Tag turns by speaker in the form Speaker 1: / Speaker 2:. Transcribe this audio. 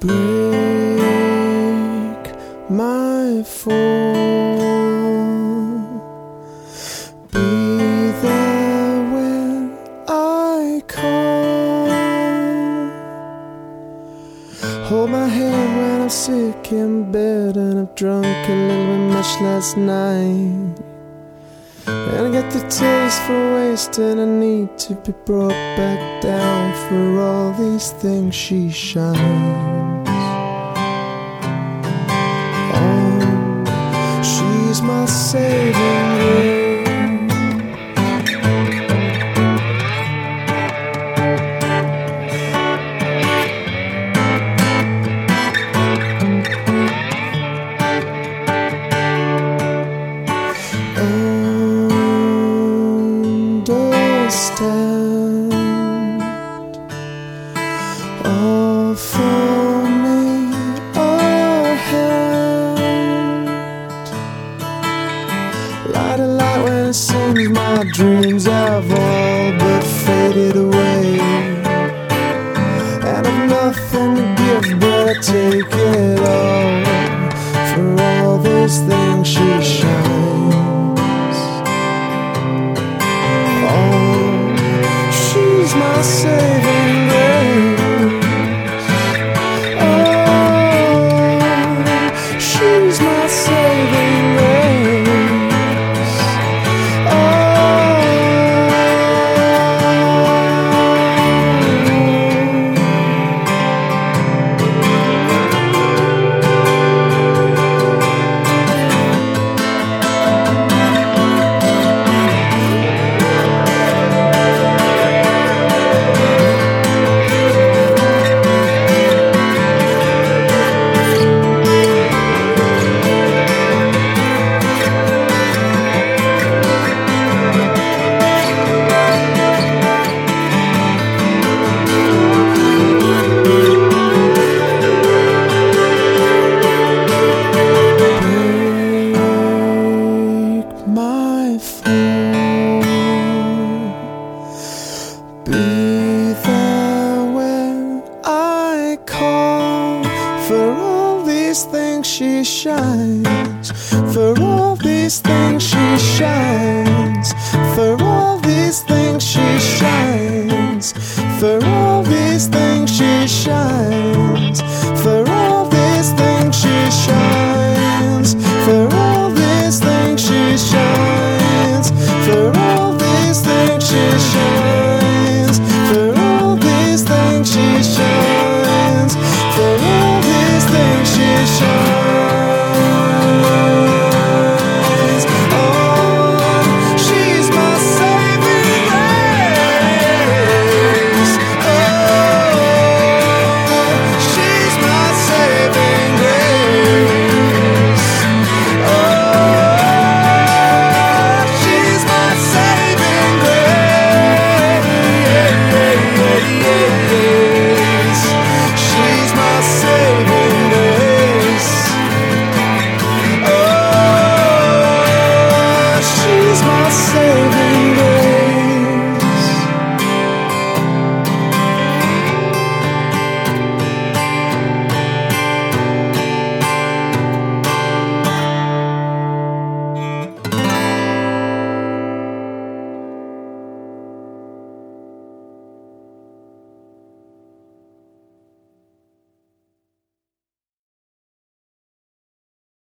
Speaker 1: break my fall. Be there when I call. Hold my hand when I'm sick in bed and I've drunk a little bit much last night. And I got the taste for waste and I need to be brought back down. For all these things she shines. Oh, she's my saving grace. Understand, offer me a hand. Light a light when it seems my dreams have all but faded away. And I've nothing to give, but I take it all. For all these things she shines. Oh, she's my saving grace. Oh, she's my saving grace. My fall. Be there when I call. For all these things she shines. For all these things she shines. For all these things she shines. For all these things she shines. For all